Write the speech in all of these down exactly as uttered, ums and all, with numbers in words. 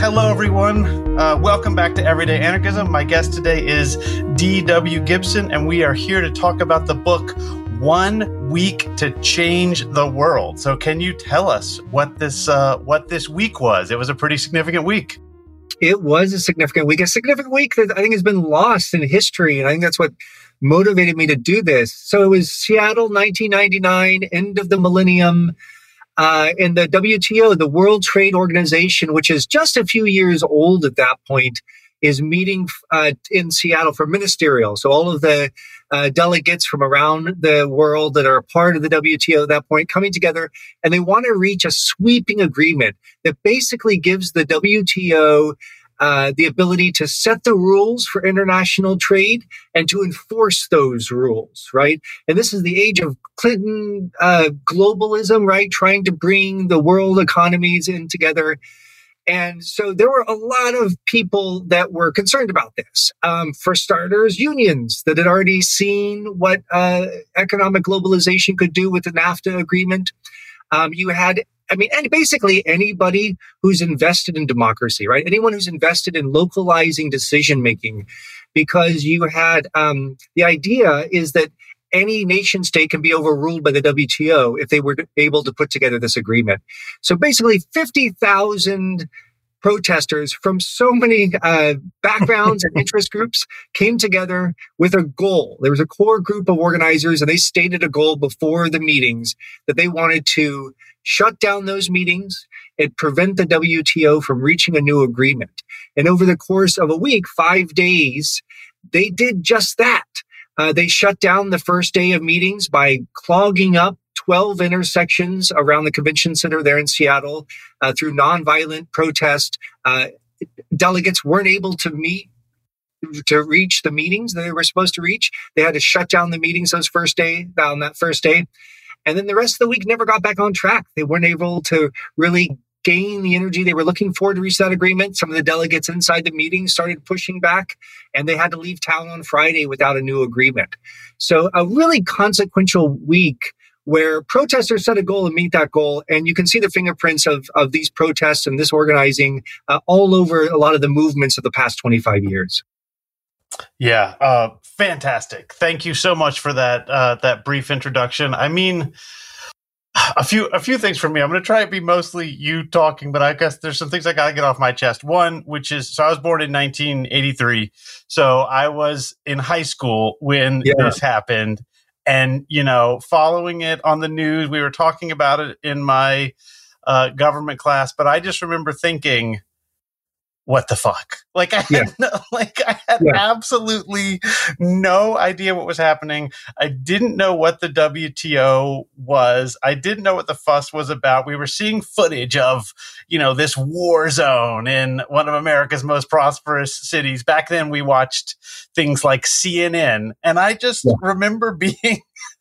hello, everyone. Uh, welcome back to Everyday Anarchism. My guest today is D W Gibson, and we are here to talk about the book, One Week to Change the World. So can you tell us what this uh, what this week was? It was a pretty significant week. It was a significant week, a significant week that I think has been lost in history. And I think that's what motivated me to do this. So it was Seattle, nineteen ninety-nine, end of the millennium. Uh, and the W T O, the World Trade Organization, which is just a few years old at that point, is meeting uh, in Seattle for ministerial. So all of the uh, delegates from around the world that are a part of the W T O at that point coming together, and they want to reach a sweeping agreement that basically gives the W T O uh, the ability to set the rules for international trade and to enforce those rules, right? And this is the age of Clinton uh, globalism, right? Trying to bring the world economies in together. And so there were a lot of people that were concerned about this. Um, for starters, unions that had already seen what uh, economic globalization could do with the NAFTA agreement. Um, you had, I mean, and basically anybody who's invested in democracy, right? Anyone who's invested in localizing decision making, because you had um, the idea is that any nation state can be overruled by the W T O if they were able to put together this agreement. So basically fifty thousand protesters from so many uh, backgrounds and interest groups came together with a goal. There was a core group of organizers, and they stated a goal before the meetings that they wanted to shut down those meetings and prevent the W T O from reaching a new agreement. And over the course of a week, five days, they did just that. Uh, they shut down the first day of meetings by clogging up twelve intersections around the convention center there in Seattle uh, through nonviolent protest. Uh, delegates weren't able to meet to reach the meetings that they were supposed to reach. They had to shut down the meetings those first day, on that first day. And then the rest of the week never got back on track. They weren't able to really gain the energy they were looking for to reach that agreement. Some of the delegates inside the meeting started pushing back, and they had to leave town on Friday without a new agreement. So a really consequential week where protesters set a goal and meet that goal. And you can see the fingerprints of, of these protests and this organizing uh, all over a lot of the movements of the past twenty-five years. Yeah, uh, fantastic. Thank you so much for that uh, that brief introduction. I mean, a few a few things from me. I'm going to try to be mostly you talking, but I guess there's some things I got to get off my chest. One, which is, so I was born in nineteen eighty-three. So I was in high school when yeah. this happened. And, you know, following it on the news, we were talking about it in my uh, government class, but I just remember thinking, what the fuck? Like I had, yeah. no, like I had yeah. absolutely no idea what was happening. I didn't know what the W T O was. I didn't know what the fuss was about. We were seeing footage of, you know, this war zone in one of America's most prosperous cities. Back then we watched things like C N N, and I just yeah. remember being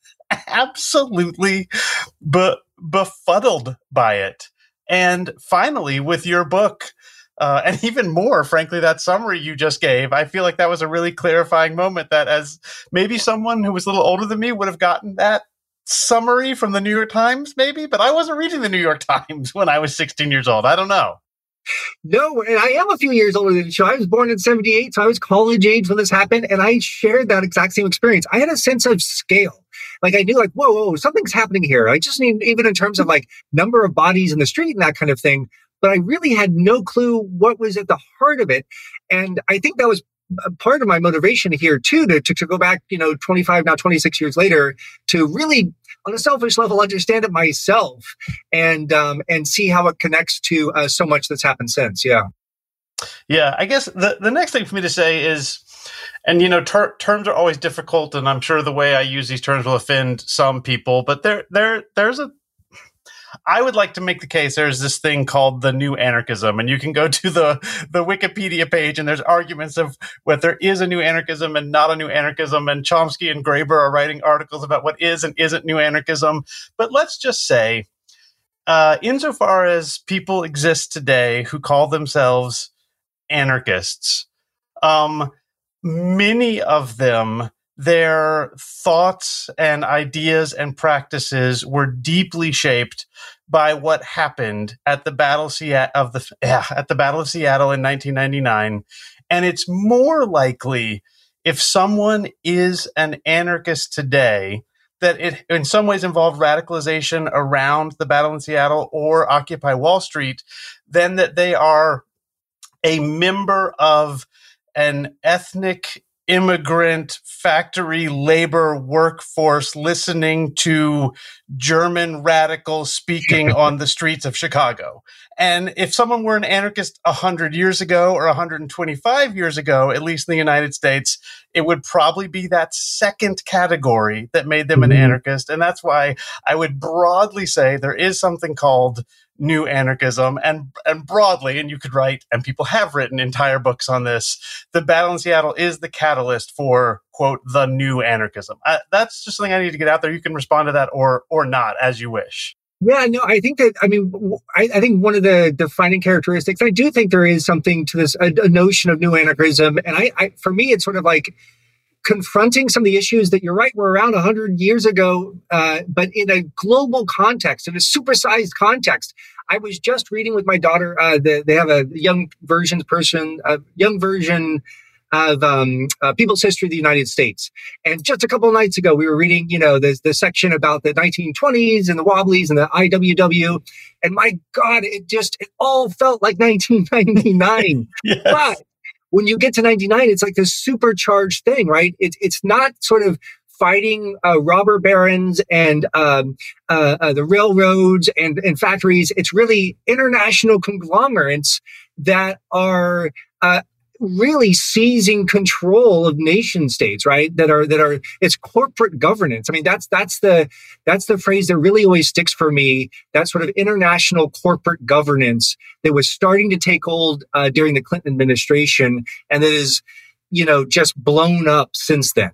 absolutely be- befuddled by it. And finally, with your book, Uh, and even more, frankly, that summary you just gave, I feel like that was a really clarifying moment that as maybe someone who was a little older than me would have gotten that summary from the New York Times, maybe, but I wasn't reading the New York Times when I was sixteen years old. I don't know. No, and I am a few years older than you. I was born in seventy-eight, so I was college age when this happened, and I shared that exact same experience. I had a sense of scale. Like I knew like, whoa, whoa, something's happening here. I just need, even in terms of like number of bodies in the street and that kind of thing. But I really had no clue what was at the heart of it. And I think that was a part of my motivation here too, to, to, to go back, you know, twenty-five, now twenty-six years later, to really, on a selfish level, understand it myself and um, and see how it connects to uh, so much that's happened since. Yeah. Yeah. I guess the, the next thing for me to say is, and, you know, ter- terms are always difficult, and I'm sure the way I use these terms will offend some people, but there, there, there's a, I would like to make the case there's this thing called the new anarchism, and you can go to the, the Wikipedia page, and there's arguments of whether there is a new anarchism and not a new anarchism, and Chomsky and Graeber are writing articles about what is and isn't new anarchism. But let's just say, uh, insofar as people exist today who call themselves anarchists, um, many of them, their thoughts and ideas and practices were deeply shaped by what happened at the battle of the yeah, at the Battle of Seattle in nineteen ninety-nine, and it's more likely if someone is an anarchist today that it in some ways involved radicalization around the battle in Seattle or Occupy Wall Street than that they are a member of an ethnic immigrant factory labor workforce listening to German radicals speaking on the streets of Chicago. And if someone were an anarchist one hundred years ago or one hundred twenty-five years ago, at least in the United States, it would probably be that second category that made them an Mm-hmm. anarchist. And that's why I would broadly say there is something called new anarchism, and and broadly, and you could write, and people have written entire books on this, the battle in Seattle is the catalyst for, quote, the new anarchism. I, that's just something I need to get out there. You can respond to that or or not, as you wish. Yeah, no, I think that, I mean, I, I think one of the defining characteristics, I do think there is something to this, a, a notion of new anarchism. And I, I, for me, it's sort of like confronting some of the issues that you're right were around one hundred years ago, uh, but in a global context, in a supersized context. I was just reading with my daughter, uh, the, they have a young version person, a young version of um, uh, People's History of the United States. And just a couple of nights ago, we were reading, you know, the, the section about the nineteen twenties and the Wobblies and the I W W. And my God, it just, it all felt like nineteen ninety-nine. Yes. But when you get to ninety-nine, it's like this supercharged thing, right? It's it's not sort of fighting uh, robber barons and um, uh, uh, the railroads and, and factories. It's really international conglomerates that are uh, really seizing control of nation states, right? That are that are it's corporate governance. I mean, that's that's the that's the phrase that really always sticks for me. That sort of international corporate governance that was starting to take hold uh, during the Clinton administration, and that is, you know, just blown up since then.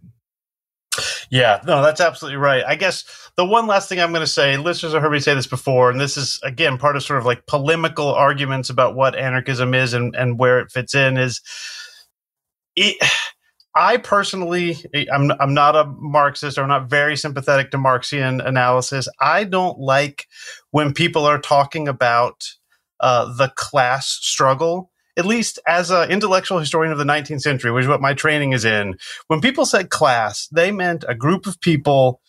Yeah, no, that's absolutely right. I guess the one last thing I'm going to say, listeners have heard me say this before, and this is, again, part of sort of like polemical arguments about what anarchism is and, and where it fits in is it, I personally, I'm, I'm not a Marxist, or I'm not very sympathetic to Marxian analysis. I don't like when people are talking about uh, the class struggle. At least as an intellectual historian of the nineteenth century, which is what my training is in, when people said class, they meant a group of people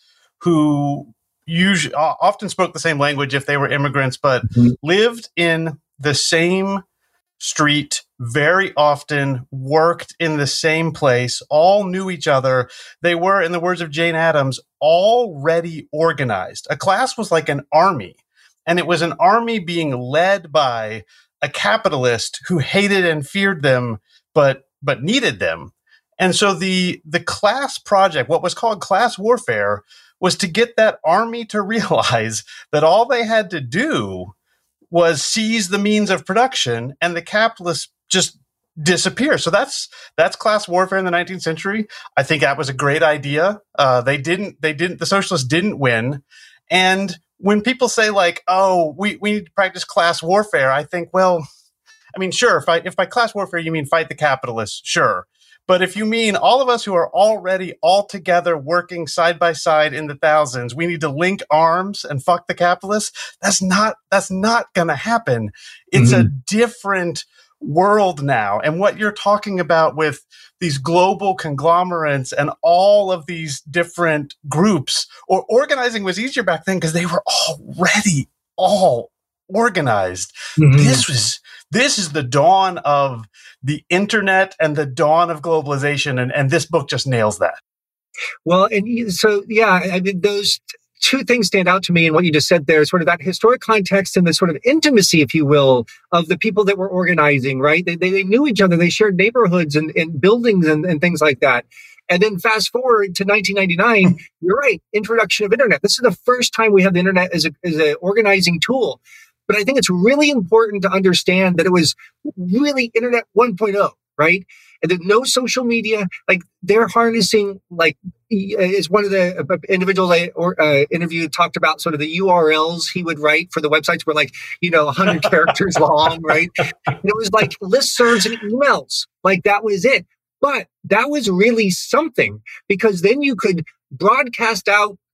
who usually often spoke the same language if they were immigrants, but mm-hmm. lived in the same street very often, worked in the same place, all knew each other. They were, in the words of Jane Addams, already organized. A class was like an army, and it was an army being led by a capitalist who hated and feared them, but but needed them. And so the the class project, what was called class warfare, was to get that army to realize that all they had to do was seize the means of production, and the capitalists just disappear. So that's that's class warfare in the nineteenth century. I think that was a great idea. Uh, they didn't they didn't the socialists didn't win, and when people say like, oh, we, we need to practice class warfare, I think, well, I mean, sure, if, I, if by class warfare you mean fight the capitalists, sure. But if you mean all of us who are already all together working side by side in the thousands, we need to link arms and fuck the capitalists, that's not that's not going to happen. It's mm-hmm. a different world now. And what you're talking about with these global conglomerates and all of these different groups, or organizing was easier back then because they were already all organized. Mm-hmm. This was this is the dawn of the internet and the dawn of globalization, and, and this book just nails that. Well, and so yeah, I mean, those two things stand out to me in what you just said there, sort of that historic context and the sort of intimacy, if you will, of the people that were organizing, right? They, they, they knew each other. They shared neighborhoods and, and buildings and, and things like that. And then fast forward to nineteen ninety-nine, you're right, introduction of internet. This is the first time we have the internet as a, as an organizing tool. But I think it's really important to understand that it was really internet one point oh, right? And there's no social media. Like they're harnessing, like, is one of the individuals I or, uh, interviewed talked about sort of the U R Ls he would write for the websites were like, you know, one hundred characters long, right? And it was like listservs and emails. Like that was it. But that was really something, because then you could broadcast out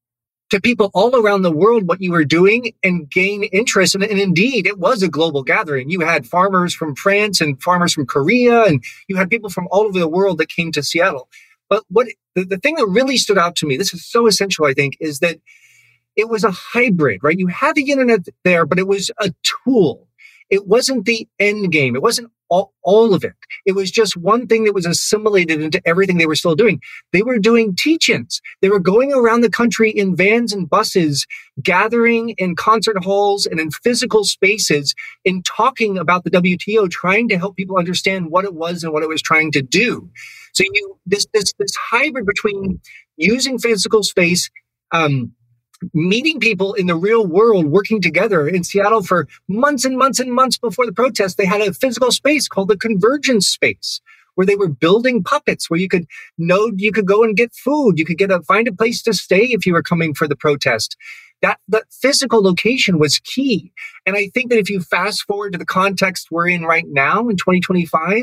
to people all around the world what you were doing and gain interest. And, and indeed, it was a global gathering. You had farmers from France and farmers from Korea, and you had people from all over the world that came to Seattle. But what the, the thing that really stood out to me, this is so essential, I think, is that it was a hybrid, right? You had the internet there, but it was a tool. It wasn't the end game. It wasn't all, all of it. It was just one thing that was assimilated into everything they were still doing. They were doing teach-ins. They were going around the country in vans and buses, gathering in concert halls and in physical spaces and talking about the W T O, trying to help people understand what it was and what it was trying to do. So you this this this hybrid between using physical space, um, meeting people in the real world, working together in Seattle for months and months and months before the protest. They had a physical space called the Convergence Space, where they were building puppets, where you could know you could go and get food, you could get a find a place to stay if you were coming for the protest. That that physical location was key. And I think that if you fast forward to the context we're in right now in twenty twenty-five,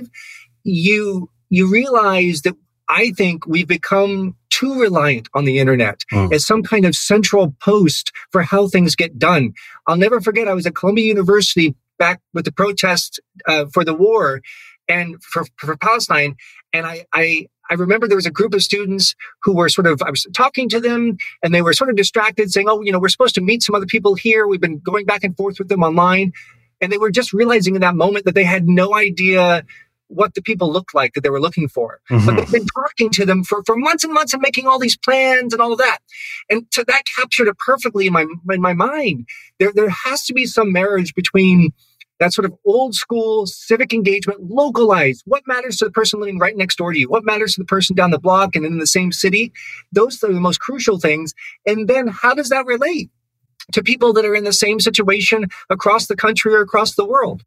you you realize that I think we've become too reliant on the internet mm. as some kind of central post for how things get done. I'll never forget, I was at Columbia University back with the protest uh, for the war and for, for Palestine. And I, I, I remember there was a group of students who were sort of, I was talking to them and they were sort of distracted saying, oh, you know, we're supposed to meet some other people here. We've been going back and forth with them online. And they were just realizing in that moment that they had no idea what the people looked like that they were looking for. Mm-hmm. But they've been talking to them for, for months and months and making all these plans and all of that. And so that captured it perfectly in my in my mind. There, there has to be some marriage between that sort of old school civic engagement, localized. What matters to the person living right next door to you? What matters to the person down the block and in the same city? Those are the most crucial things. And then how does that relate to people that are in the same situation across the country or across the world?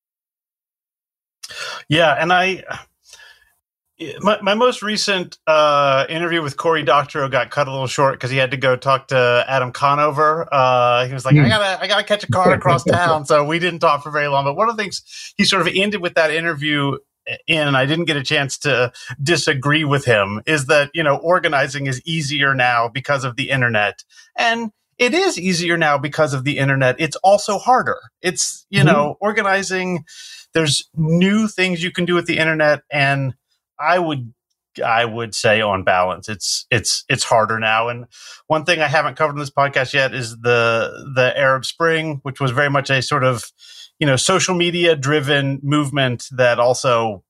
Yeah, and I, my, my most recent uh, interview with Cory Doctorow got cut a little short because he had to go talk to Adam Conover. Uh, he was like, mm. I gotta, I gotta catch a car across town, so we didn't talk for very long. But one of the things he sort of ended with that interview in, and I didn't get a chance to disagree with him, is that, you know, organizing is easier now because of the internet, and it is easier now because of the internet. It's also harder. It's, you mm-hmm. know, organizing. There's new things you can do with the internet, and I would, I would say, on balance, it's it's it's harder now. And one thing I haven't covered in this podcast yet is the the Arab Spring, which was very much a sort of, you know, social media driven movement that also,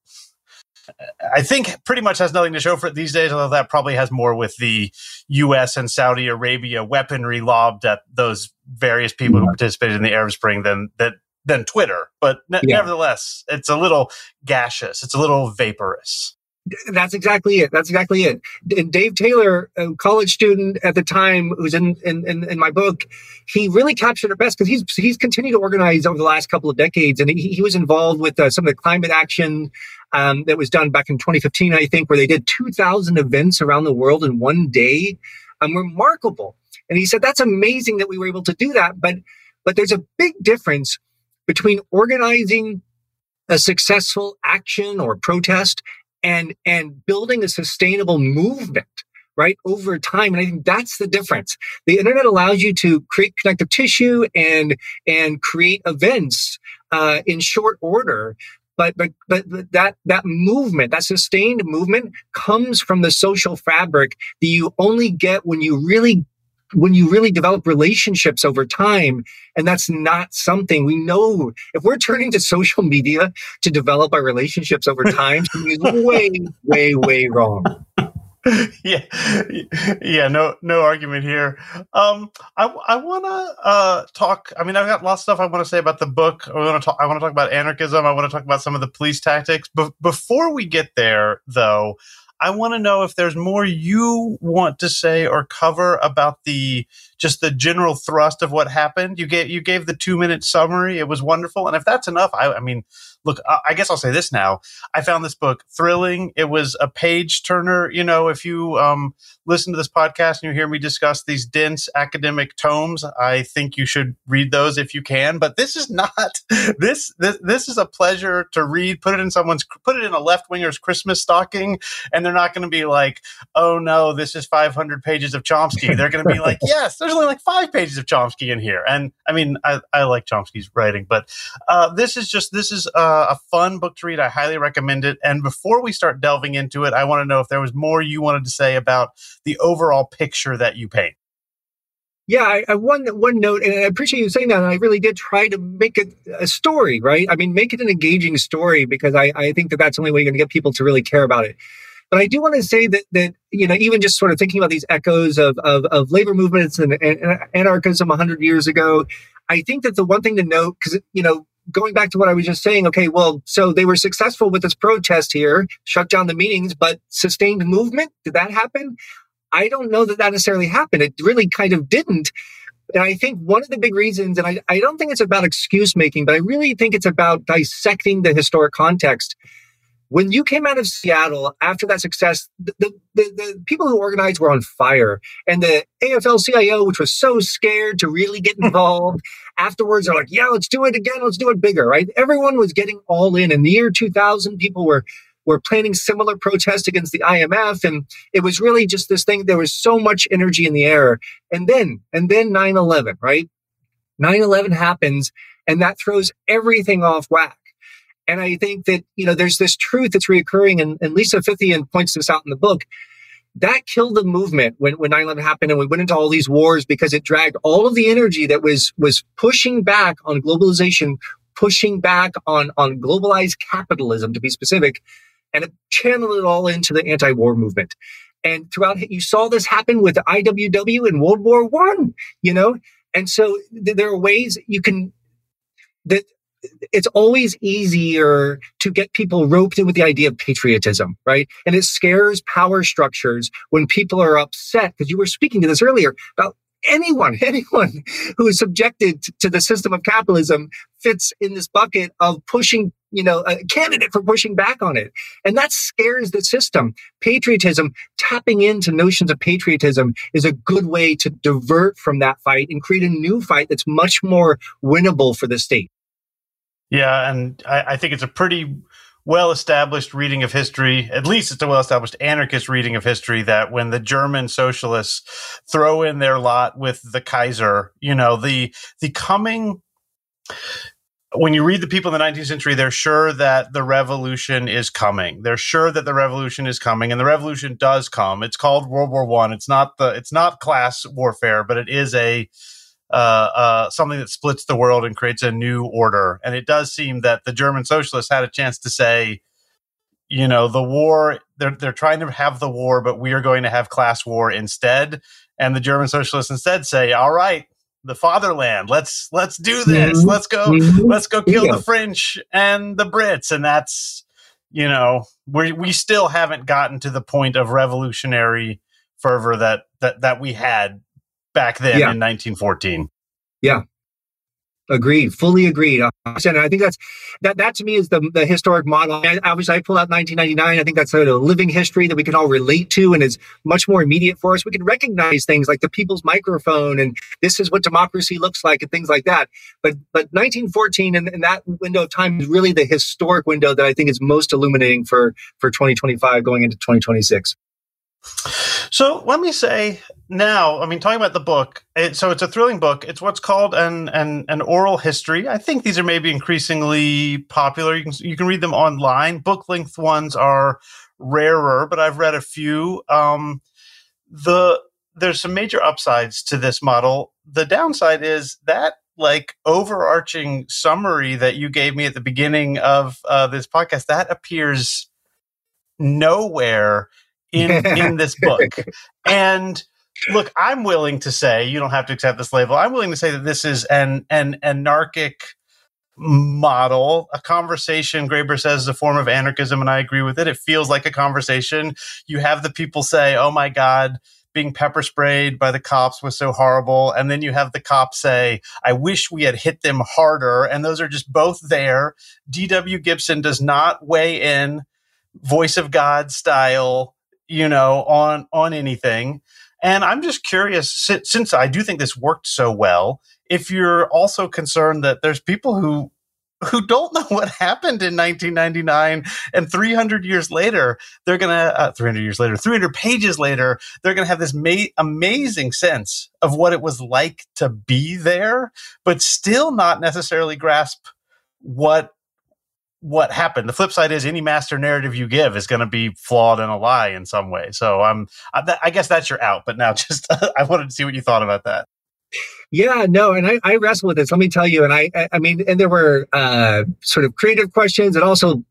I think, pretty much has nothing to show for it these days. Although that probably has more with the U S and Saudi Arabia weaponry lobbed at those various people mm-hmm. who participated in the Arab Spring than that. than Twitter, but ne- yeah. nevertheless, it's a little gaseous. It's a little vaporous. That's exactly it. That's exactly it. And Dave Taylor, a college student at the time, who's in in, in, in my book, he really captured it best because he's he's continued to organize over the last couple of decades, and he, he was involved with uh, some of the climate action um, that was done back in twenty fifteen, I think, where they did two thousand events around the world in one day. Um, remarkable. And he said that's amazing that we were able to do that, but but there's a big difference between organizing a successful action or protest and and building a sustainable movement, right, over time. And I think that's the difference. The internet allows you to create connective tissue and and create events uh, in short order. But, but but that that movement, that sustained movement, comes from the social fabric that you only get when you really when you really develop relationships over time. And that's not something we know. If we're turning to social media to develop our relationships over time, something is way, way, way wrong. yeah, yeah, no, no argument here. Um, I, I want to uh, talk. I mean, I've got lots of stuff I want to say about the book. I want to talk. I want to talk about anarchism. I want to talk about some of the police tactics. But before we get there, though, I want to know if there's more you want to say or cover about the just the general thrust of what happened. You gave you gave the two minute summary. It was wonderful, and if that's enough, I, I mean, look, I guess I'll say this now. I found this book thrilling. It was a page turner. You know, if you um, listen to this podcast and you hear me discuss these dense academic tomes, I think you should read those if you can. But this is not this. This, this is a pleasure to read. Put it in someone's. Put it in a left winger's Christmas stocking, and they're they're not going to be like, oh no, this is five hundred pages of Chomsky. They're going to be like, yes, there's only like five pages of Chomsky in here. And I mean, I, I like Chomsky's writing, but uh, this is just, this is uh, a fun book to read. I highly recommend it. And before we start delving into it, I want to know if there was more you wanted to say about the overall picture that you paint. Yeah, I, I one one note, and I appreciate you saying that. And I really did try to make it a story, right? I mean, make it an engaging story, because I, I think that that's the only way you're going to get people to really care about it. But I do want to say that that you know, even just sort of thinking about these echoes of of, of labor movements and, and anarchism a hundred years ago, I think that the one thing to note, because you know, going back to what I was just saying, okay, well, so they were successful with this protest here, shut down the meetings, but sustained movement, did that happen? I don't know that that necessarily happened. It really kind of didn't. And I think one of the big reasons, and I, I don't think it's about excuse making, but I really think it's about dissecting the historic context. When you came out of Seattle after that success, the, the, the, the people who organized were on fire. And the A F L C I O, which was so scared to really get involved, afterwards they're like, yeah, let's do it again. Let's do it bigger, right? Everyone was getting all in. In the year two thousand, people were were planning similar protests against the I M F. And it was really just this thing. There was so much energy in the air. And then, and then nine eleven, right? nine eleven happens, and that throws everything off whack. And I think that, you know, there's this truth that's reoccurring, and, and Lisa Fithian points this out in the book. That killed the movement when, when nine eleven happened, and we went into all these wars, because it dragged all of the energy that was, was pushing back on globalization, pushing back on, on globalized capitalism, to be specific, and it channeled it all into the anti-war movement. And throughout, you saw this happen with the I W W in World War One, you know? And so th- there are ways you can, that it's always easier to get people roped in with the idea of patriotism, right? And it scares power structures when people are upset, because you were speaking to this earlier about anyone, anyone who is subjected to the system of capitalism fits in this bucket of pushing, you know, a candidate for pushing back on it. And that scares the system. Patriotism, tapping into notions of patriotism, is a good way to divert from that fight and create a new fight that's much more winnable for the state. Yeah, and I, I think it's a pretty well-established reading of history. At least it's a well-established anarchist reading of history, that when the German socialists throw in their lot with the Kaiser, you know, the the coming... When you read the people in the nineteenth century, they're sure that the revolution is coming. They're sure that the revolution is coming, and the revolution does come. It's called World War One. It's not the it's not class warfare, but it is a uh, uh, something that splits the world and creates a new order. And it does seem that the German socialists had a chance to say, you know, the war, they're they're trying to have the war, but we are going to have class war instead. And the German socialists instead say, all right, the fatherland, let's let's do this. Mm-hmm. Let's go, mm-hmm. let's go kill yeah. the French and the Brits. And that's, you know, we we still haven't gotten to the point of revolutionary fervor that that that we had back then yeah. in nineteen fourteen. Yeah. Agreed. Fully agreed. And I think that's, that, that to me is the, the historic model. I, obviously, I pull out nineteen ninety-nine. I think that's sort of a living history that we can all relate to and is much more immediate for us. We can recognize things like the people's microphone and this is what democracy looks like and things like that. But, but nineteen fourteen and, and that window of time is really the historic window that I think is most illuminating for, for twenty twenty-five going into twenty twenty-six. So let me say now, I mean, talking about the book, it, so it's a thrilling book. It's what's called an, an an oral history. I think these are maybe increasingly popular. You can you can read them online. Book length ones are rarer, but I've read a few. Um, the there's some major upsides to this model. The downside is that like overarching summary that you gave me at the beginning of uh, this podcast, that appears nowhere in in this book. And look, I'm willing to say, you don't have to accept this label, I'm willing to say that this is an an anarchic model, a conversation. Graeber says is a form of anarchism, and I agree with it. It feels like a conversation. You have the people say, oh my God, being pepper sprayed by the cops was so horrible. And then you have the cops say, I wish we had hit them harder. And those are just both there. D W Gibson does not weigh in voice of God style, you know, on, on anything. And I'm just curious, since, since I do think this worked so well, if you're also concerned that there's people who who don't know what happened in nineteen ninety-nine, and three hundred years later, they're going to, uh, three hundred years later, three hundred pages later, they're going to have this ma- amazing sense of what it was like to be there, but still not necessarily grasp what what happened. The flip side is any master narrative you give is going to be flawed and a lie in some way. So I'm, I, I guess that's your out, but now just, I wanted to see what you thought about that. Yeah, no, and I, I wrestle with this. Let me tell you, and I, I mean, and there were uh, sort of creative questions and also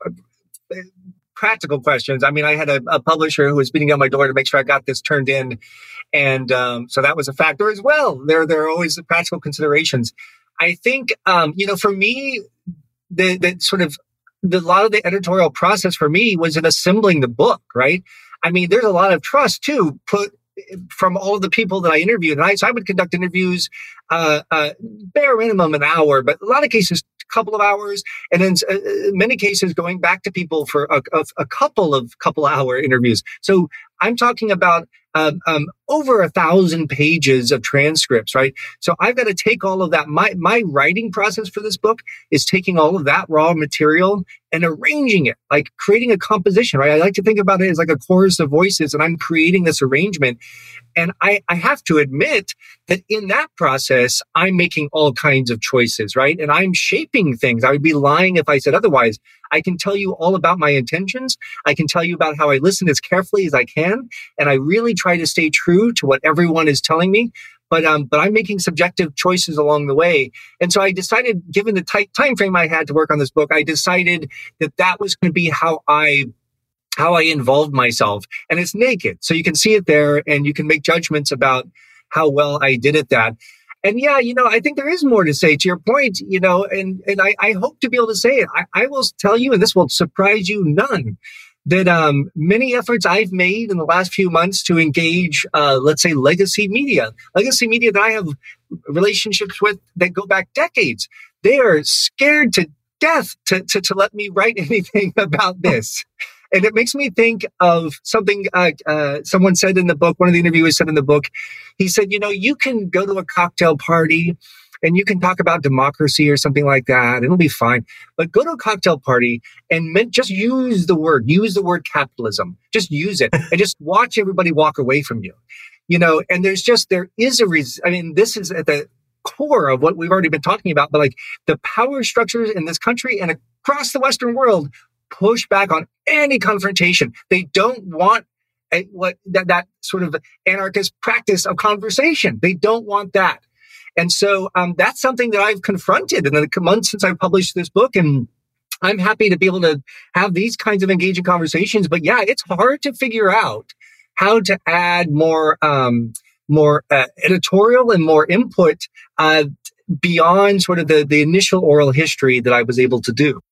practical questions. I mean, I had a, a publisher who was beating on my door to make sure I got this turned in, and um, so that was a factor as well. There, there are always the practical considerations. I think, um, you know, for me, the, the sort of the, a lot of the editorial process for me was in assembling the book. Right? I mean, there's a lot of trust too put from all of the people that I interviewed. And I, so I would conduct interviews, uh, uh, bare minimum an hour, but a lot of cases, a couple of hours. And then uh, many cases going back to people for a, a, a couple of couple hour interviews. So I'm talking about um, um, over a thousand pages of transcripts, right? So I've got to take all of that. My, my writing process for this book is taking all of that raw material and arranging it, like creating a composition, right? I like to think about it as like a chorus of voices, and I'm creating this arrangement. And I, I have to admit that in that process, I'm making all kinds of choices, right? And I'm shaping things. I would be lying if I said otherwise. I can tell you all about my intentions. I can tell you about how I listen as carefully as I can. And I really try to stay true to what everyone is telling me. But um, but I'm making subjective choices along the way. And so I decided, given the tight time frame I had to work on this book, I decided that that was going to be how I how I involved myself. And it's naked. So you can see it there and you can make judgments about how well I did at that. And yeah, you know, I think there is more to say to your point, you know, and, and I, I hope to be able to say it. I, I will tell you, and this will surprise you none, that um, many efforts I've made in the last few months to engage, uh, let's say, legacy media, legacy media that I have relationships with that go back decades, they are scared to death to, to, to let me write anything about this. And it makes me think of something uh, uh, someone said in the book. One of the interviewers said in the book, he said, you know, you can go to a cocktail party and you can talk about democracy or something like that. And it'll be fine. But go to a cocktail party and just use the word, use the word capitalism. Just use it and just watch everybody walk away from you. You know, and there's just, there is a reason. I mean, this is at the core of what we've already been talking about, but like the power structures in this country and across the Western world push back on any confrontation. They don't want a, what that, that sort of anarchist practice of conversation. They don't want that. And so um, that's something that I've confronted in the months since I published this book. And I'm happy to be able to have these kinds of engaging conversations. But yeah, it's hard to figure out how to add more, um, more uh, editorial and more input uh, beyond sort of the, the initial oral history that I was able to do.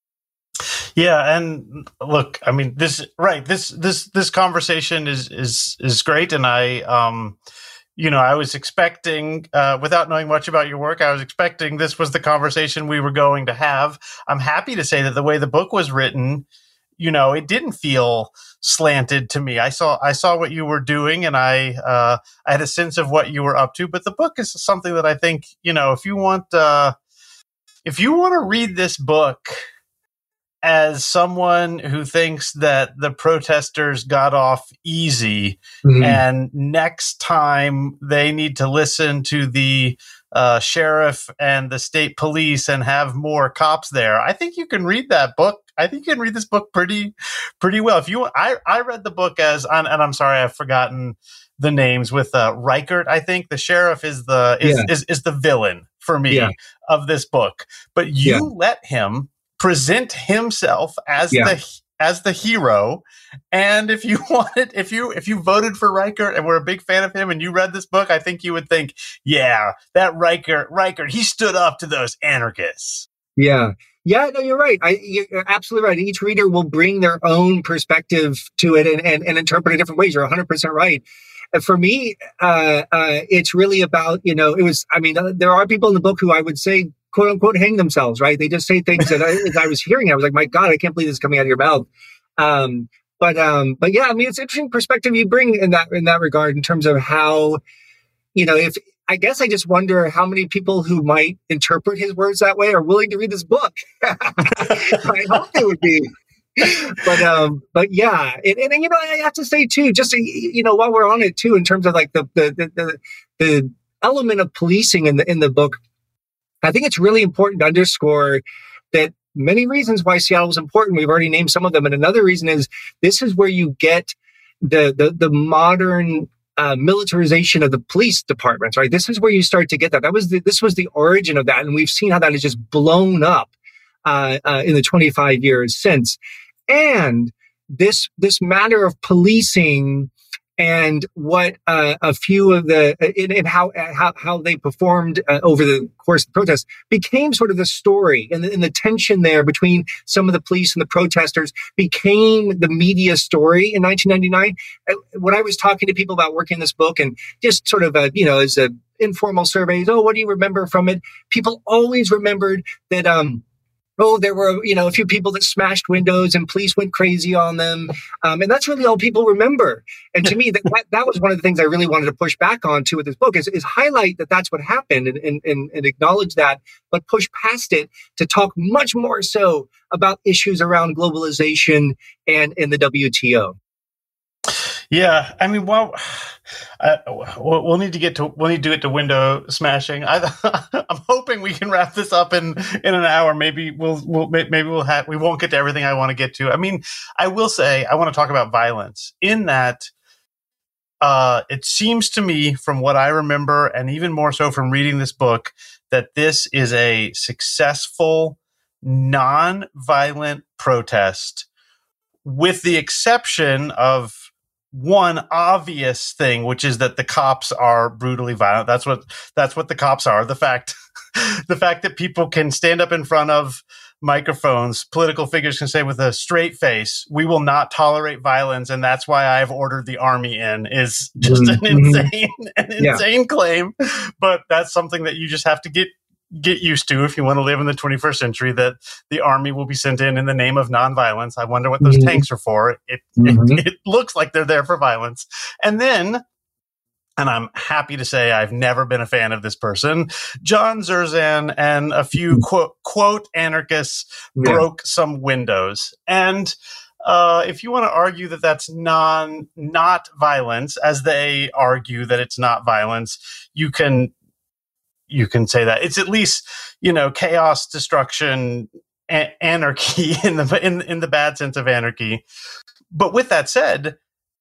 Yeah, and look, I mean, this right, this this this conversation is is is great, and I, um, you know, I was expecting, uh, without knowing much about your work, I was expecting this was the conversation we were going to have. I'm happy to say that the way the book was written, you know, it didn't feel slanted to me. I saw I saw what you were doing, and I uh, I had a sense of what you were up to. But the book is something that I think, you know, if you want, uh, if you want to read this book as someone who thinks that the protesters got off easy, mm-hmm. and next time they need to listen to the uh, sheriff and the state police and have more cops there, I think you can read that book. I think you can read this book pretty, pretty well. If you, I, I read the book as, and I'm sorry, I've forgotten the names with uh, Reichert. I think the sheriff is the is yeah. is, is the villain for me yeah. of this book, but you yeah. let him present himself as yeah. the as the hero. And if you wanted, if you if you voted for Reichert and were a big fan of him and you read this book, I think you would think, yeah, that Reichert, Reichert, he stood up to those anarchists. Yeah. Yeah, no, you're right. I, you're absolutely right. Each reader will bring their own perspective to it and, and, and interpret it different ways. You're one hundred percent right. And for me, uh, uh, it's really about, you know, it was, I mean, there are people in the book who I would say, quote unquote, hang themselves, right? They just say things that I, as I was hearing, I was like, my God, I can't believe this is coming out of your mouth. Um, but, um, but yeah, I mean, it's an interesting perspective you bring in that, in that regard, in terms of how, you know, if I guess I just wonder how many people who might interpret his words that way are willing to read this book. I hope they would be. But um, but yeah, and, and you know, I have to say too, just you know, while we're on it too, in terms of like the the the the, the element of policing in the in the book, I think it's really important to underscore that many reasons why Seattle was important. We've already named some of them, and another reason is this is where you get the the the modern uh, militarization of the police departments, right? This is where you start to get that. That was the, this was the origin of that, and we've seen how that has just blown up uh, uh, in the twenty-five years since. And this this matter of policing and what uh, a few of the and, and how how how they performed uh, over the course of the protests became sort of the story, and the, and the tension there between some of the police and the protesters became the media story in nineteen ninety-nine. When I was talking to people about working this book and just sort of a, you know, as a informal surveys, oh, what do you remember from it? People always remembered that. Um, Oh, there were, you know, a few people that smashed windows and police went crazy on them. Um, and that's really all people remember. And to me, that, that that was one of the things I really wanted to push back on too with this book is, is highlight that that's what happened and, and, and, and acknowledge that, but push past it to talk much more so about issues around globalization and, and the W T O. Yeah, I mean, well, uh, we'll need to get to we'll need to get to window smashing. I, I'm hoping we can wrap this up in, in an hour. Maybe we'll we'll maybe we'll have we won't get to everything I want to get to. I mean, I will say I want to talk about violence in that. Uh, it seems to me, from what I remember, and even more so from reading this book, that this is a successful, non-violent protest, with the exception of one obvious thing, which is that the cops are brutally violent. That's what that's what the cops are. The fact the fact that people can stand up in front of microphones, political figures can say with a straight face, we will not tolerate violence, and that's why I've ordered the army in, is just mm-hmm. an insane an yeah. insane claim. But that's something that you just have to get get used to if you want to live in the twenty-first century, that the army will be sent in in the name of nonviolence. I wonder what those mm-hmm. tanks are for. It, mm-hmm. it it looks like they're there for violence. And then, and I'm happy to say I've never been a fan of this person, John Zerzan and a few quote, quote anarchists yeah. broke some windows. And uh, if you want to argue that that's non not violence, as they argue that it's not violence, you can You can say that it's at least, you know, chaos, destruction, a- anarchy in the in in the bad sense of anarchy. But with that said,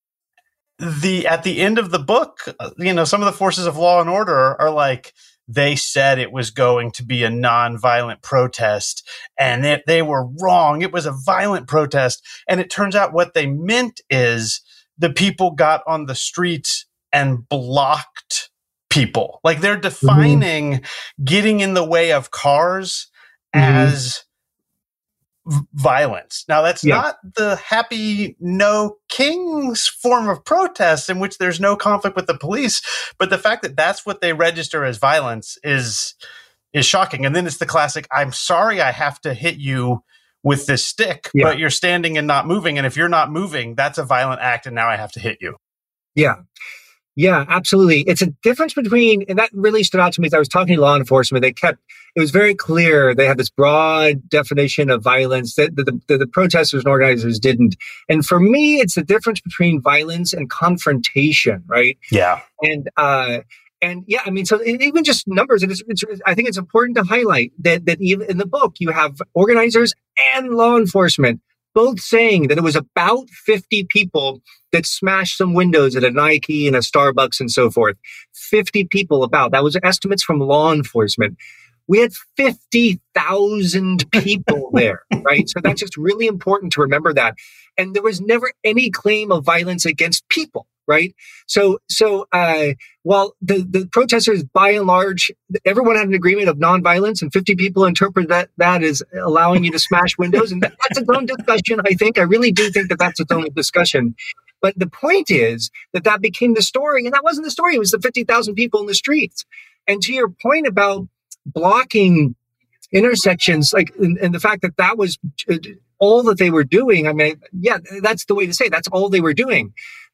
the at the end of the book, you know, some of the forces of law and order are like, they said it was going to be a non-violent protest, and it, they were wrong. It was a violent protest, and it turns out what they meant is the people got on the streets and blocked people. Like, they're defining mm-hmm. getting in the way of cars mm-hmm. as v- violence. Now, that's yeah. not the happy no kings form of protest in which there's no conflict with the police, but the fact that that's what they register as violence is is shocking. And then it's the classic, I'm sorry I have to hit you with this stick, yeah. but you're standing and not moving, and if you're not moving, that's a violent act, and now I have to hit you. Yeah. Yeah, absolutely. It's a difference between, and that really stood out to me as I was talking to law enforcement. They kept, it was very clear they had this broad definition of violence that the, the, the protesters and organizers didn't. And for me, it's the difference between violence and confrontation, right? Yeah. And, uh, and yeah, I mean, so even just numbers, it's, it's, I think it's important to highlight that, that even in the book, you have organizers and law enforcement both saying that it was about fifty people that smashed some windows at a Nike and a Starbucks and so forth. fifty people about. That was estimates from law enforcement. We had fifty thousand people there, right? So that's just really important to remember that. And there was never any claim of violence against people, right? So, so uh, while the, the protesters, by and large, everyone had an agreement of nonviolence, and fifty people interpret that that as allowing you to smash windows. And that, that's its own discussion, I think. I really do think that that's its own discussion. But the point is that that became the story, and that wasn't the story. It was the fifty thousand people in the streets. And to your point about blocking intersections, like, and, and the fact that that was all that they were doing, I mean, yeah, that's the way to say it. That's all they were doing.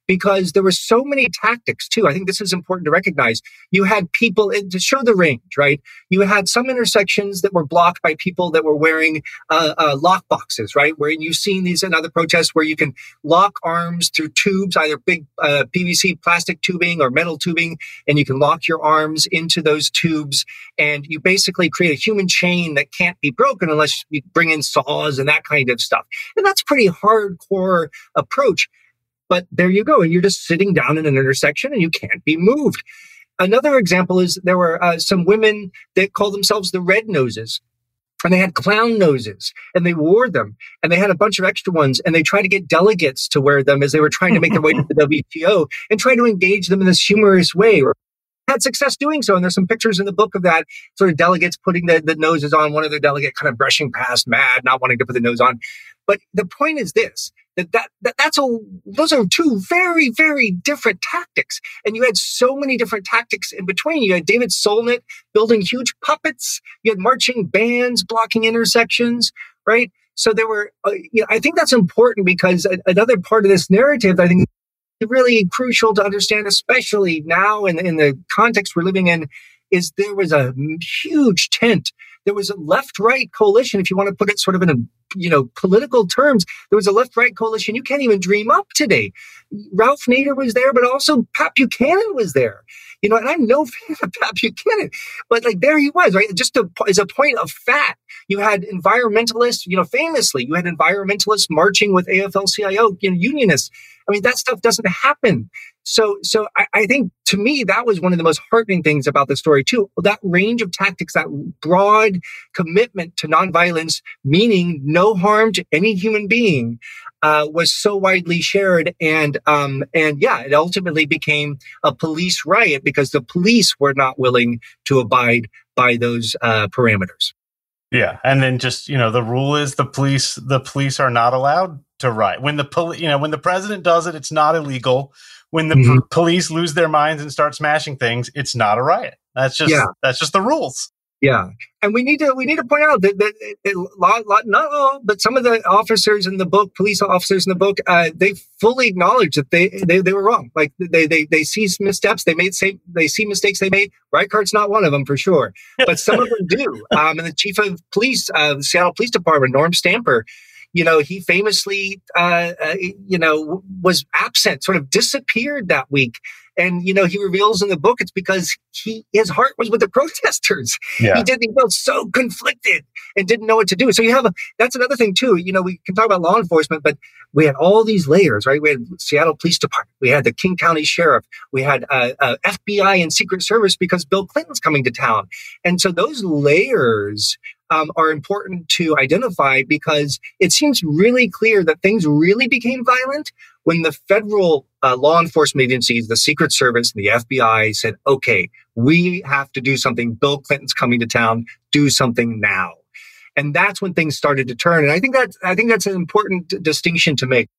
because there were so many tactics too. I think this is important to recognize. You had people to show the range, right? You had some intersections that were blocked by people that were wearing uh, uh, lock boxes, right? Where you've seen these in other protests where you can lock arms through tubes, either big uh, P V C plastic tubing or metal tubing, and you can lock your arms into those tubes, and you basically create a human chain that can't be broken unless you bring in saws and that kind of stuff. And that's a pretty hardcore approach. But there you go. And you're just sitting down in an intersection and you can't be moved. Another example is there were uh, some women that called themselves the Red Noses. And they had clown noses and they wore them and they had a bunch of extra ones and they tried to get delegates to wear them as they were trying to make their way to the W T O and try to engage them in this humorous way, or had success doing so. And there's some pictures in the book of that sort of delegates putting the, the noses on, one other delegate kind of brushing past, mad, not wanting to put the nose on. But the point is this, that, that, that that's a, those are two very, very different tactics. And you had so many different tactics in between. You had David Solnit building huge puppets. You had marching bands blocking intersections, right? So there were, uh, you know, I think that's important because a, another part of this narrative, I think, is really crucial to understand, especially now in, in the context we're living in, is there was a huge tent. There was a left-right coalition, if you want to put it sort of in a, you know, political terms. There was a left-right coalition you can't even dream up today. Ralph Nader was there, but also Pat Buchanan was there. You know, and I'm no fan of Pat Buchanan, but like there he was, right? Just to, as a point of fact, you had environmentalists, you know, famously, you had environmentalists marching with A F L C I O, you know, unionists. I mean, that stuff doesn't happen. So, so I, I think to me, that was one of the most heartening things about the story too. That range of tactics, that broad commitment to nonviolence, meaning no harm to any human being, uh, was so widely shared. And, um, and yeah, it ultimately became a police riot because the police were not willing to abide by those, uh, parameters. Yeah. And then just, you know, the rule is the police, the police are not allowed to riot. When the poli- you know, when the president does it, it's not illegal. When the mm-hmm. p- police lose their minds and start smashing things, it's not a riot. That's just yeah. that's just the rules. Yeah, and we need to we need to point out that, that it, it, lot, lot, not all, but some of the officers in the book, police officers in the book, uh, they fully acknowledge that they, they they were wrong. Like they they they see missteps, they made say they see mistakes they made. Reichardt's not one of them for sure, but some of them do. Um, and the chief of police, uh, the Seattle Police Department, Norm Stamper. You know, he famously, uh, uh, you know, was absent, sort of disappeared that week. And, you know, he reveals in the book it's because he his heart was with the protesters. Yeah. He didn't, he felt so conflicted and didn't know what to do. So you have, a, that's another thing too. You know, we can talk about law enforcement, but we had all these layers, right? We had Seattle Police Department. We had the King County Sheriff. We had uh, uh, F B I and Secret Service because Bill Clinton's coming to town. And so those layers Um, are important to identify because it seems really clear that things really became violent when the federal uh, law enforcement agencies, the Secret Service, and the F B I said, okay, we have to do something. Bill Clinton's coming to town. Do something now. And that's when things started to turn. And I think that's, I think that's an important d- distinction to make.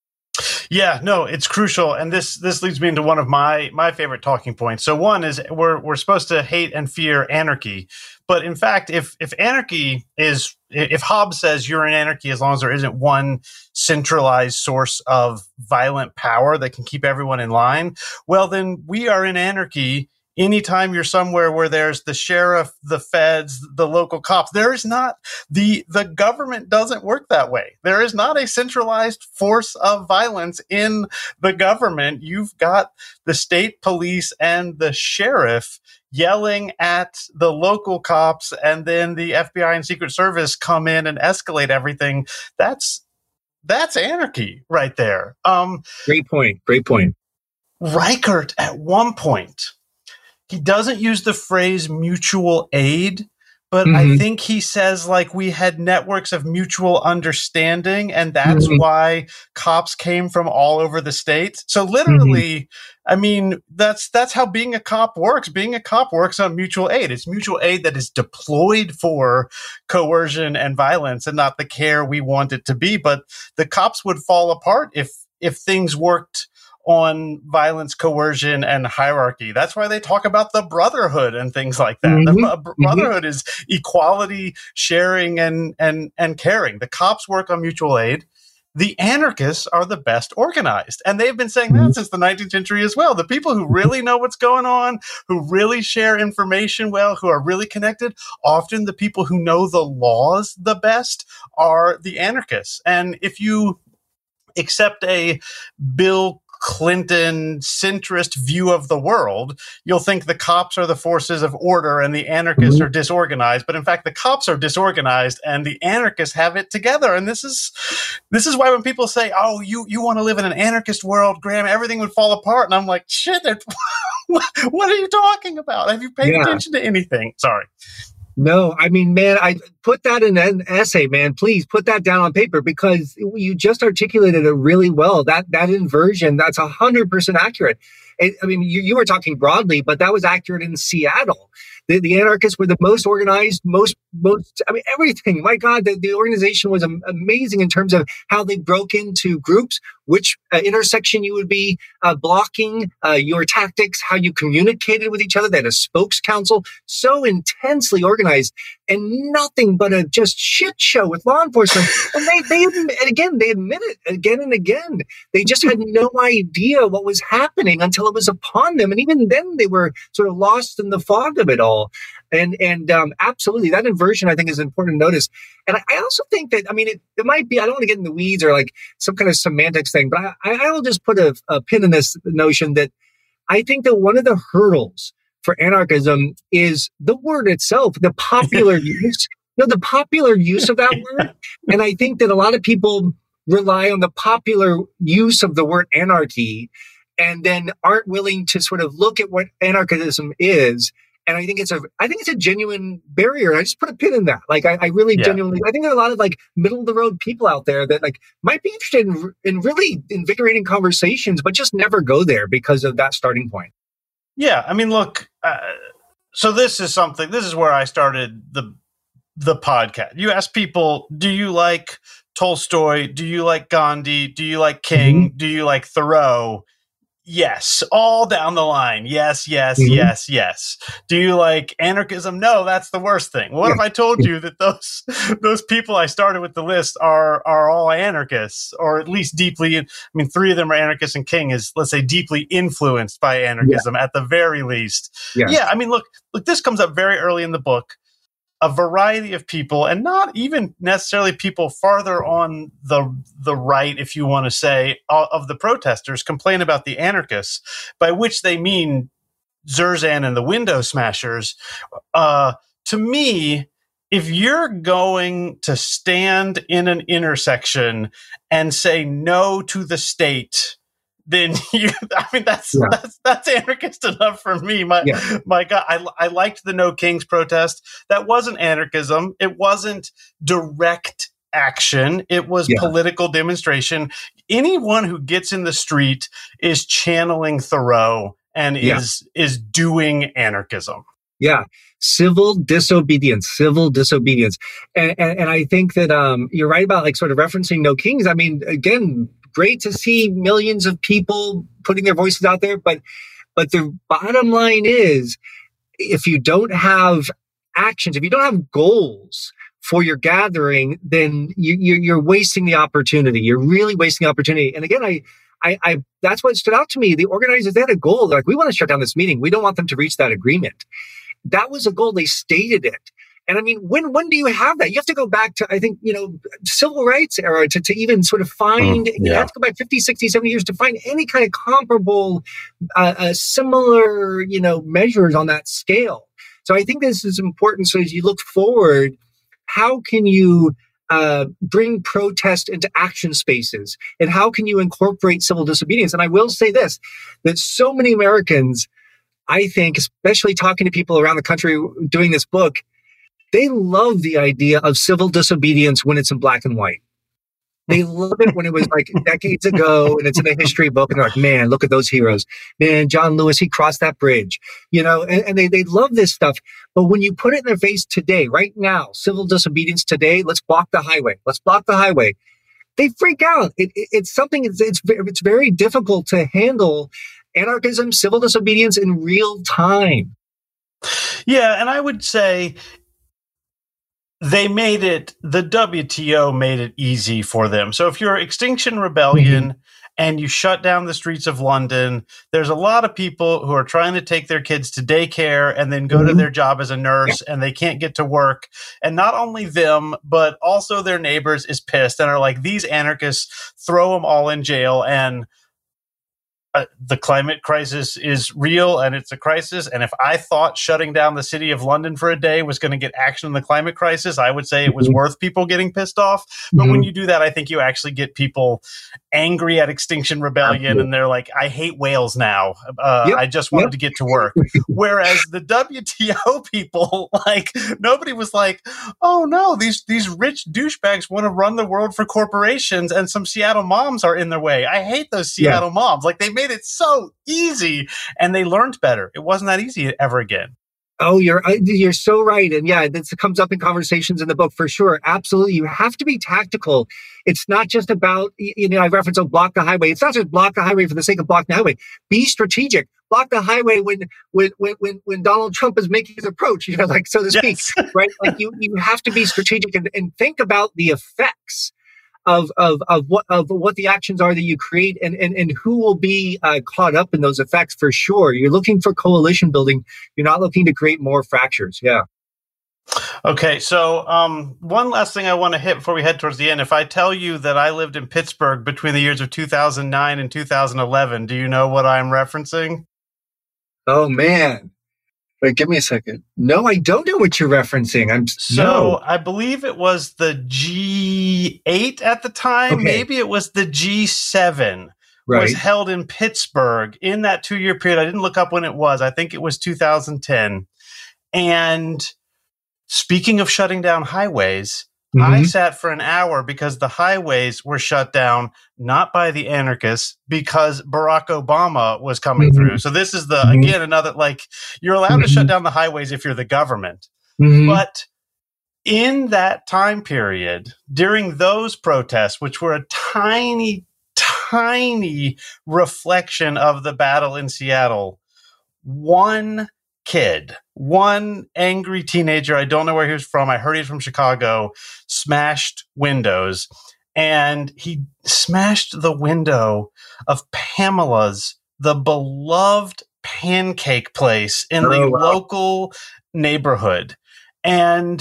Yeah, no, it's crucial. And this this leads me into one of my my favorite talking points. So one is we're we're supposed to hate and fear anarchy. But in fact, if if anarchy is if Hobbes says you're in anarchy as long as there isn't one centralized source of violent power that can keep everyone in line, well, then we are in anarchy anytime you're somewhere where there's the sheriff, the feds, the local cops. There is not the the government doesn't work that way. There is not a centralized force of violence in the government. You've got the state police and the sheriff yelling at the local cops, and then the F B I and Secret Service come in and escalate everything. That's that's anarchy right there. Um, Great point. Great point. Reichert at one point, he doesn't use the phrase mutual aid, but mm-hmm. I think he says like we had networks of mutual understanding, and that's mm-hmm. why cops came from all over the state. So literally, mm-hmm. I mean, that's that's how being a cop works. Being a cop works on mutual aid. It's mutual aid that is deployed for coercion and violence and not the care we want it to be. But the cops would fall apart if if things worked on violence, coercion, and hierarchy. That's why they talk about the brotherhood and things like that. Mm-hmm. The br- brotherhood mm-hmm. is equality, sharing, and and and caring. The cops work on mutual aid. the anarchists are the best organized. And they've been saying that since the nineteenth century as well. The people who really know what's going on, who really share information well, who are really connected, often the people who know the laws the best are the anarchists. And if you accept a Bill Clinton centrist view of the world, you'll think the cops are the forces of order and the anarchists are disorganized. But in fact, the cops are disorganized and the anarchists have it together. And this is this is why when people say, oh, you, you want to live in an anarchist world, Graham, everything would fall apart. And I'm like, shit, what are you talking about? Have you paid yeah. attention to anything? Sorry. No, I mean, man, I put that in an essay, man. Please put that down on paper because you just articulated it really well. That that inversion, that's one hundred percent accurate. It, I mean, you, you were talking broadly, but that was accurate in Seattle. The, the anarchists were the most organized, most, most, I mean, everything. My God, the, the organization was am- amazing in terms of how they broke into groups, which uh, intersection you would be uh, blocking, uh, your tactics, how you communicated with each other. They had a spokes council, so intensely organized and nothing but a just shit show with law enforcement. And they, they, and again, they admit it again and again. They just had no idea what was happening until it was upon them. And even then they were sort of lost in the fog of it all. And and um, absolutely, that inversion, I think, is important to notice. And I, I also think that, I mean, it, it might be, I don't want to get in the weeds or like some kind of semantics thing, but I, I will just put a, a pin in this notion that I think that one of the hurdles for anarchism is the word itself, the popular use, you know, the popular use of that word. And I think that a lot of people rely on the popular use of the word anarchy and then aren't willing to sort of look at what anarchism is. And I think it's a, I think it's a genuine barrier. I just put a pin in that. Like, I, I really yeah. genuinely, I think there are a lot of like middle of the road people out there that like might be interested in, in really invigorating conversations, but just never go there because of that starting point. Yeah. I mean, look, uh, so this is something, this is where I started the, the podcast. You ask people, do you like Tolstoy? Do you like Gandhi? Do you like King? Mm-hmm. Do you like Thoreau? Yes, all down the line. Yes, yes, mm-hmm. yes, yes. Do you like anarchism? No, that's the worst thing. What yeah. if I told you that those those people I started with the list are are all anarchists, or at least deeply? I mean, three of them are anarchists, and King is, let's say, deeply influenced by anarchism yeah. at the very least. Yeah. yeah, I mean, look, look. This comes up very early in the book. A variety of people, and not even necessarily people farther on the the right, if you want to say, of the protesters, complain about the anarchists, by which they mean Zerzan and the window smashers. Uh, to me, if you're going to stand in an intersection and say no to the state, then you, I mean, that's, yeah. that's, that's anarchist enough for me. My, yeah. my God, I, I liked the No Kings protest. That wasn't anarchism. It wasn't direct action. It was yeah. political demonstration. Anyone who gets in the street is channeling Thoreau and yeah. is, is doing anarchism. Yeah. Civil disobedience, civil disobedience. And, and, and I think that, um, you're right about like sort of referencing No Kings. I mean, again, great to see millions of people putting their voices out there. But, but the bottom line is, if you don't have actions, if you don't have goals for your gathering, then you, you're, you're wasting the opportunity. You're really wasting the opportunity. And again, I, I, I, that's what stood out to me. The organizers, they had a goal. They're like, we want to shut down this meeting. We don't want them to reach that agreement. That was a goal. They stated it. And I mean, when, when do you have that? You have to go back to, I think, you know, civil rights era to, to even sort of find, mm, yeah. you have to go back fifty, sixty, seventy years to find any kind of comparable, uh, uh, similar, you know, measures on that scale. So I think this is important. So as you look forward, how can you uh, bring protest into action spaces? And how can you incorporate civil disobedience? And I will say this, that so many Americans, I think, especially talking to people around the country doing this book, they love the idea of civil disobedience when it's in black and white. They love it when it was like decades ago and it's in a history book and they're like, man, look at those heroes. Man, John Lewis, he crossed that bridge, you know, and, and they, they love this stuff. But when you put it in their face today, right now, civil disobedience today, let's block the highway. Let's block the highway. They freak out. It, it, it's something, it's, it's, it's very difficult to handle anarchism, civil disobedience in real time. Yeah. And I would say, they made it, the W T O made it easy for them. So if you're Extinction Rebellion mm-hmm. and you shut down the streets of London, there's a lot of people who are trying to take their kids to daycare and then go mm-hmm. to their job as a nurse yeah. and they can't get to work. And not only them, but also their neighbors is pissed and are like, these anarchists, throw them all in jail. And Uh, the climate crisis is real and it's a crisis. And if I thought shutting down the city of London for a day was going to get action in the climate crisis, I would say it was mm-hmm. worth people getting pissed off. But mm-hmm. when you do that, I think you actually get people angry at Extinction Rebellion Absolutely. And they're like, I hate whales now. Uh, yep. I just wanted yep. to get to work. Whereas the W T O people, like nobody was like, oh no, these, these rich douchebags want to run the world for corporations and some Seattle moms are in their way. I hate those Seattle yeah. moms. Like they made it so easy and they learned better. It wasn't that easy ever again. Oh, you're you're so right. And yeah, this comes up in conversations in the book for sure. Absolutely. You have to be tactical. It's not just about, you know, I reference, oh, block the highway. It's not just block the highway for the sake of blocking the highway. Be strategic. Block the highway when when when when, when Donald Trump is making his approach, you know, like so to speak, yes. right? Like you, you have to be strategic and, and think about the effects Of, of of what of what the actions are that you create and and, and who will be uh, caught up in those effects for sure. You're looking for coalition building. You're not looking to create more fractures. Yeah. Okay, so um, one last thing I want to hit before we head towards the end. If I tell you that I lived in Pittsburgh between the years of two thousand nine and two thousand eleven, do you know what I'm referencing? Oh man. Wait, give me a second. No, I don't know what you're referencing. I'm so no. I believe it was the G eight at the time. Okay. Maybe it was the G seven right. was held in Pittsburgh in that two-year period. I didn't look up when it was. I think it was two thousand ten. And speaking of shutting down highways, mm-hmm. I sat for an hour because the highways were shut down, not by the anarchists, because Barack Obama was coming mm-hmm. through. So this is the, mm-hmm. again, another, like, you're allowed mm-hmm. to shut down the highways if you're the government. Mm-hmm. But in that time period, during those protests, which were a tiny, tiny reflection of the battle in Seattle, one kid, one angry teenager, I don't know where he was from, I heard he was from Chicago, smashed windows. And he smashed the window of Pamela's, the beloved pancake place in oh, the wow. local neighborhood. And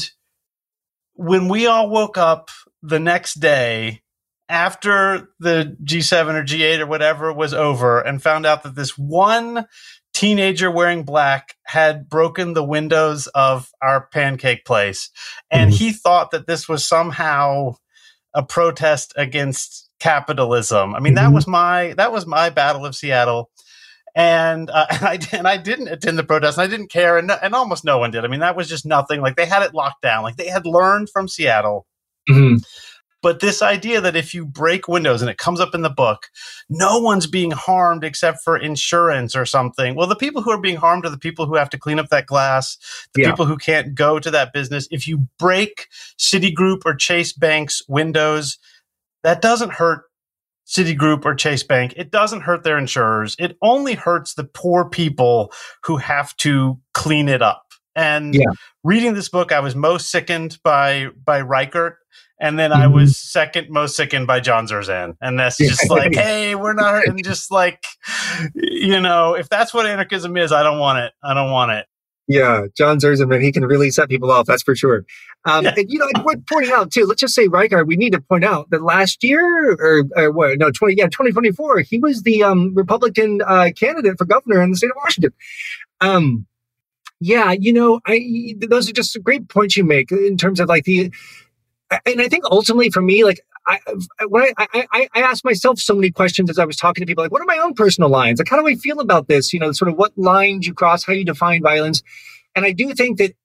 when we all woke up the next day after the G seven or G eight or whatever was over and found out that this one teenager wearing black had broken the windows of our pancake place. And mm-hmm. he thought that this was somehow a protest against capitalism. I mean, mm-hmm. that was my, that was my Battle of Seattle. And, uh, and I and I didn't attend the protest and I didn't care. And, and almost no one did. I mean, that was just nothing. Like they had it locked down. Like they had learned from Seattle. Mm-hmm. But this idea that if you break windows, and it comes up in the book, no one's being harmed except for insurance or something. Well, the people who are being harmed are the people who have to clean up that glass, the yeah. people who can't go to that business. If you break Citigroup or Chase Bank's windows, that doesn't hurt Citigroup or Chase Bank. It doesn't hurt their insurers. It only hurts the poor people who have to clean it up. And yeah. reading this book, I was most sickened by by Reichert. And then mm-hmm. I was second most sickened by John Zerzan. And that's just like, hey, we're not, and just like, you know, if that's what anarchism is, I don't want it. I don't want it. Yeah, John Zerzan, man, he can really set people off. That's for sure. Um, yeah. And, you know, worth pointing out, too, let's just say Reichert, we need to point out that last year, or, or what, no, twenty, yeah, twenty twenty-four, he was the um, Republican uh, candidate for governor in the state of Washington. Um, yeah, you know, I those are just great points you make in terms of like the, and I think ultimately for me, like, I, when I, I, I asked myself so many questions as I was talking to people, like, what are my own personal lines? Like, how do I feel about this? You know, sort of what lines you cross, how you define violence. And I do think that,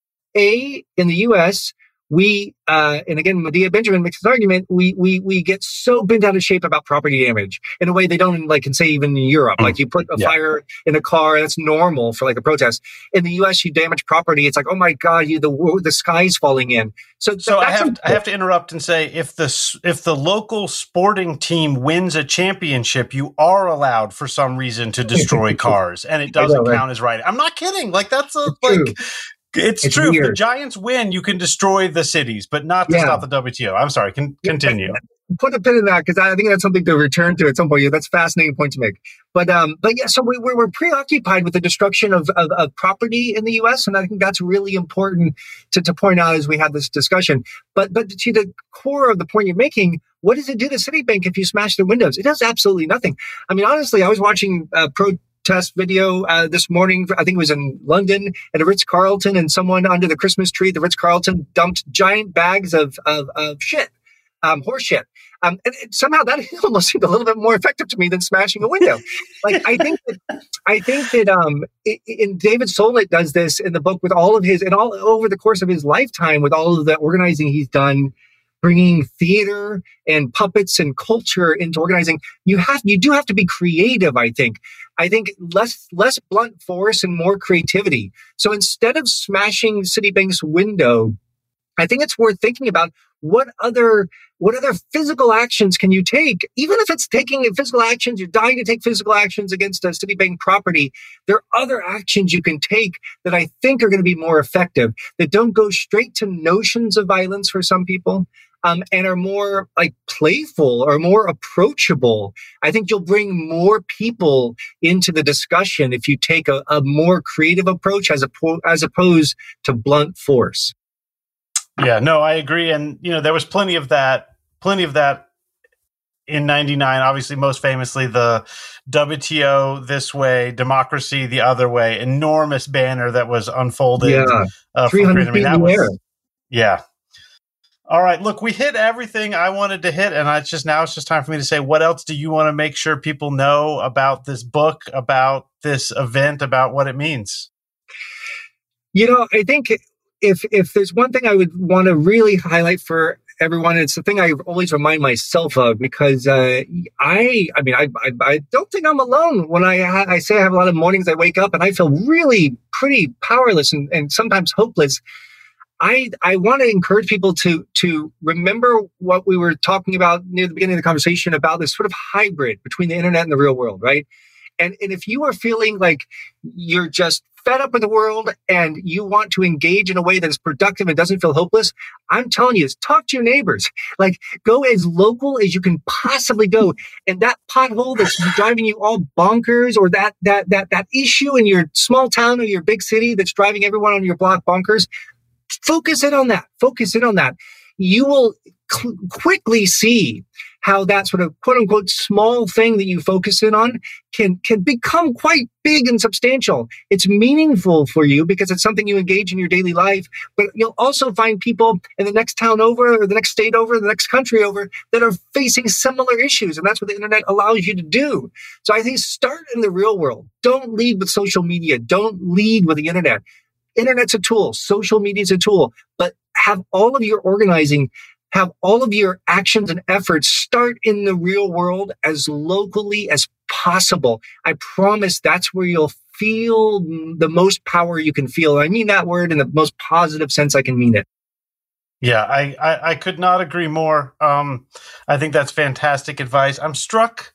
A, in the U S, we, uh, and again, Medea Benjamin makes this argument, we, we, we get so bent out of shape about property damage in a way they don't, like, can say even in Europe. Like, you put a yeah. fire in a car, that's normal for, like, a protest. In the U S, you damage property, it's like, oh my God, you, the, the sky's falling in. So, so I have, I have to interrupt and say, if the, if the local sporting team wins a championship, you are allowed for some reason to destroy cars, and it doesn't know, count right? as right. I'm not kidding. Like, that's a, like, It's, It's true. If the weird. Giants win, you can destroy the cities, but not to Yeah. stop the W T O. I'm sorry. Can continue. Put a pin in that because I think that's something to return to at some point. Yeah, that's a fascinating point to make. But um, but yeah, so we, we're we're preoccupied with the destruction of, of of property in the U S, and I think that's really important to to point out as we have this discussion. But but to the core of the point you're making, what does it do to Citibank if you smash the windows? It does absolutely nothing. I mean, honestly, I was watching uh, pro. test video uh, this morning. I think it was in London at a Ritz-Carlton, and someone under the Christmas tree, the Ritz-Carlton, dumped giant bags of of, of shit, um, horse shit. Um, and, and somehow that almost seemed a little bit more effective to me than smashing a window. Like I think that I think that um, it, and David Solnit does this in the book with all of his and all over the course of his lifetime with all of the organizing he's done, bringing theater and puppets and culture into organizing. You have, you do have to be creative. I think, I think less, less blunt force and more creativity. So instead of smashing Citibank's window, I think it's worth thinking about what other, what other physical actions can you take? Even if it's taking physical actions, you're dying to take physical actions against a Citibank property. There are other actions you can take that I think are going to be more effective, that don't go straight to notions of violence for some people. Um, and are more like playful or more approachable. I think you'll bring more people into the discussion if you take a, a more creative approach as, oppo- as opposed to blunt force. Yeah, no, I agree. And, you know, there was plenty of that, plenty of that in ninety-nine, obviously, most famously, the W T O this way, democracy the other way, enormous banner that was unfolded. Yeah, uh, three hundred I mean, feet that in the was, air. Yeah. All right, look, we hit everything I wanted to hit, and it's just now it's just time for me to say, what else do you want to make sure people know about this book, about this event, about what it means? You know, I think if if there's one thing I would want to really highlight for everyone, it's the thing I always remind myself of, because uh, I, I mean, I, I, I don't think I'm alone when I, ha- I say I have a lot of mornings I wake up and I feel really pretty powerless and, and sometimes hopeless. I, I want to encourage people to to remember what we were talking about near the beginning of the conversation about this sort of hybrid between the internet and the real world, right? And and if you are feeling like you're just fed up with the world and you want to engage in a way that is productive and doesn't feel hopeless, I'm telling you, talk to your neighbors. Like, go as local as you can possibly go. And that pothole that's driving you all bonkers, or that that that that issue in your small town or your big city that's driving everyone on your block bonkers, focus in on that. Focus in on that. You will cl- quickly see how that sort of quote unquote small thing that you focus in on can, can become quite big and substantial. It's meaningful for you because it's something you engage in your daily life, but you'll also find people in the next town over, or the next state over, the next country over, that are facing similar issues. And that's what the internet allows you to do. So I think start in the real world. Don't lead with social media. Don't lead with the internet. Internet's a tool. Social media is a tool, but have all of your organizing, have all of your actions and efforts start in the real world as locally as possible. I promise that's where you'll feel the most power you can feel. I mean that word in the most positive sense I can mean it. Yeah, I, I, I could not agree more. Um, I think that's fantastic advice. I'm struck.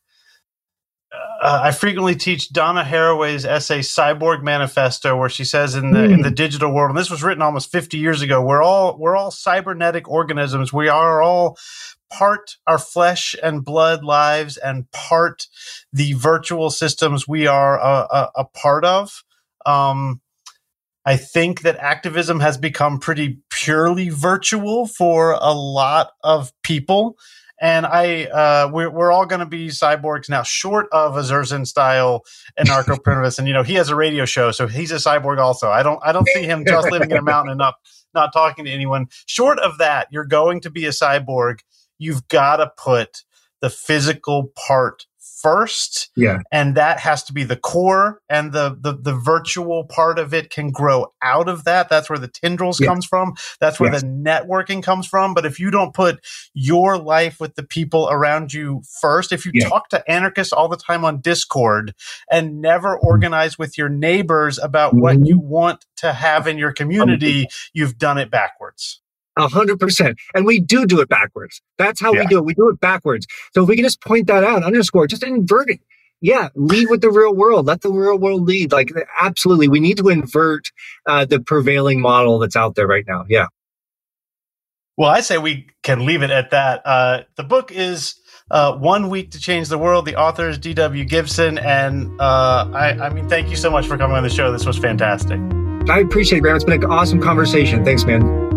Uh, I frequently teach Donna Haraway's essay "Cyborg Manifesto," where she says, "In the mm. in the digital world," and this was written almost fifty years ago. We're all we're all cybernetic organisms. We are all part our flesh and blood lives, and part the virtual systems we are a, a, a part of. Um, I think that activism has become pretty purely virtual for a lot of people. And I, uh, we're, we're all going to be cyborgs now, short of a Zerzan-style anarcho-primitivist. And, you know, he has a radio show, so he's a cyborg also. I don't I don't see him just living in a mountain and not, not talking to anyone. Short of that, you're going to be a cyborg. You've got to put the physical part first. Yeah. And that has to be the core, and the, the, the virtual part of it can grow out of that. That's where the tendrils yeah. comes from. That's where yes. the networking comes from. But if you don't put your life with the people around you first, if you yeah. talk to anarchists all the time on Discord and never organize with your neighbors about mm-hmm. what you want to have in your community, you've done it backwards. A hundred percent. And we do do it backwards. That's how yeah. we do it. We do it backwards. So if we can just point that out, underscore, just invert it. Yeah, lead with the real world. Let the real world lead. Like, absolutely, we need to invert uh, the prevailing model that's out there right now. Yeah. Well, I say we can leave it at that. Uh, the book is uh, One Week to Change the World. The author is D W Gibson. And uh, I, I mean, thank you so much for coming on the show. This was fantastic. I appreciate it, Graham. It's been an awesome conversation. Thanks, man.